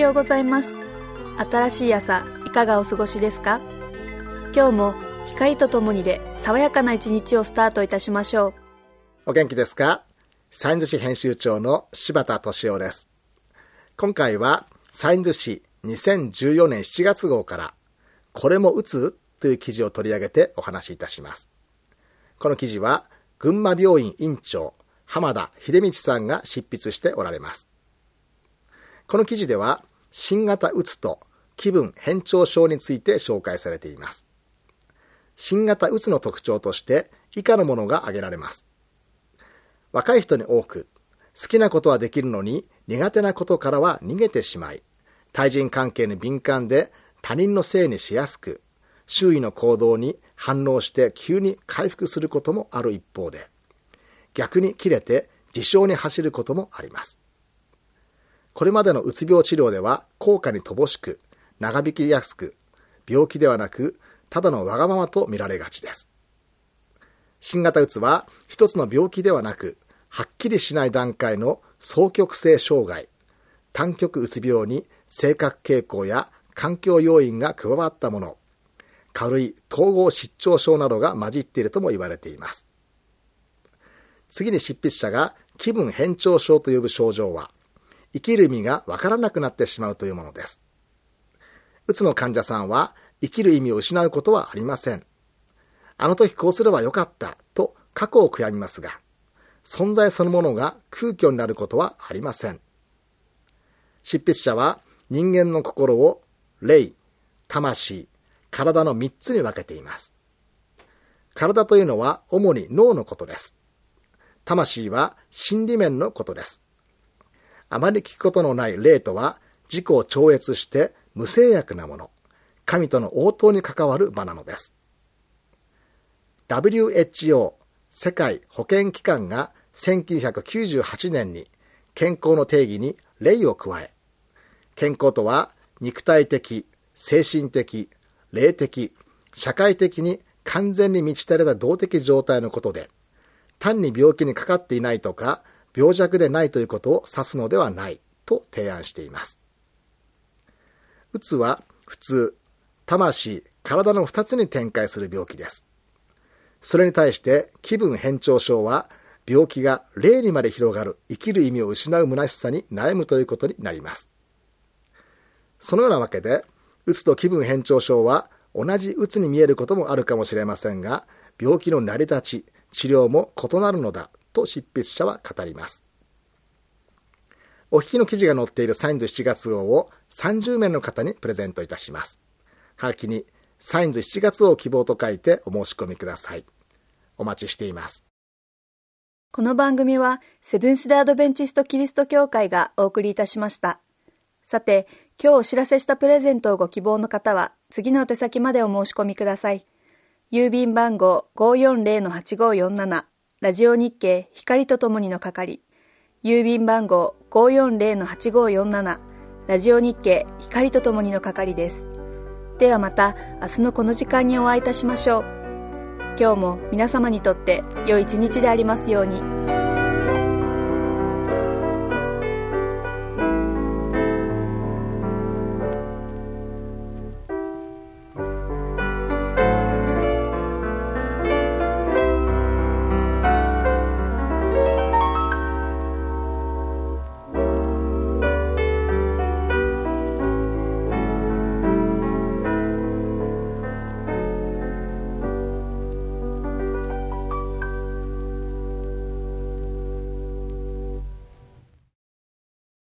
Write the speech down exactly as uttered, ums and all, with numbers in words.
ようございます。新しい朝、いかがお過ごしですか？今日も光とともにで爽やかな一日をスタートいたしましょう。 お元気ですか？サインズ誌編集長の柴田俊夫です。今回はサインズ誌にせんじゅうよねんしちがつ号からこれも打つという記事を取り上げてお話しいたします。この記事は群馬病院院長浜田秀道さんが執筆しておられます。この記事では新型うつと気分変調症について紹介されています。新型うつの特徴として以下のものが挙げられます。若い人に多く、好きなことはできるのに苦手なことからは逃げてしまい、対人関係に敏感で他人のせいにしやすく、周囲の行動に反応して急に回復することもある一方で、逆に切れて自傷に走ることもあります。これまでのうつ病治療では効果に乏しく、長引きやすく、病気ではなく、ただのわがままと見られがちです。新型うつは一つの病気ではなく、はっきりしない段階の双極性障害、単極うつ病に性格傾向や環境要因が加わったもの、軽い統合失調症などが混じっているとも言われています。次に執筆者が気分変調症と呼ぶ症状は、生きる意味がわからなくなってしまうというものです。うつの患者さんは生きる意味を失うことはありません。あの時こうすればよかったと過去を悔やみますが、存在そのものが空虚になることはありません。執筆者は人間の心を霊、魂、体のみっつに分けています。体というのは主に脳のことです。魂は心理面のことです。あまり聞くことのない霊とは自己を超越して無制約なもの、神との応答に関わる場なのです。ダブリューエイチオー 世界保健機関がせんきゅうひゃくきゅうじゅうはちねんに健康の定義に霊を加え、健康とは肉体的、精神的、霊的、社会的に完全に満ち足れた動的状態のことで、単に病気にかかっていないとか、病弱でないということを指すのではないと提案しています。うつは普通、魂、体のふたつに展開する病気です。それに対して気分変調症は病気が霊にまで広がる生きる意味を失う虚しさに悩むということになります。そのようなわけで、うつと気分変調症は同じうつに見えることもあるかもしれませんが、病気の成り立ち、治療も異なるのだと執筆者は語ります。お聞きの記事が載っているサインズしちがつ号をさんじゅうめいの方にプレゼントいたします。はがきにサインズしちがつ号希望と書いてお申し込みください。お待ちしています。 この番組はセブンス・デ・アドベンチスト・キリスト教会がお送りいたしました。さて、今日お知らせしたプレゼントをご希望の方は次の宛先までお申し込みください。郵便番号 ごーよんぜろのはちごーよんなな ラジオ日経光とともにの係、郵便番号 ごーよんぜろのはちごーよんなな ラジオ日経光とともにの係です。ではまた明日のこの時間にお会いいたしましょう。今日も皆様にとって良い一日でありますように。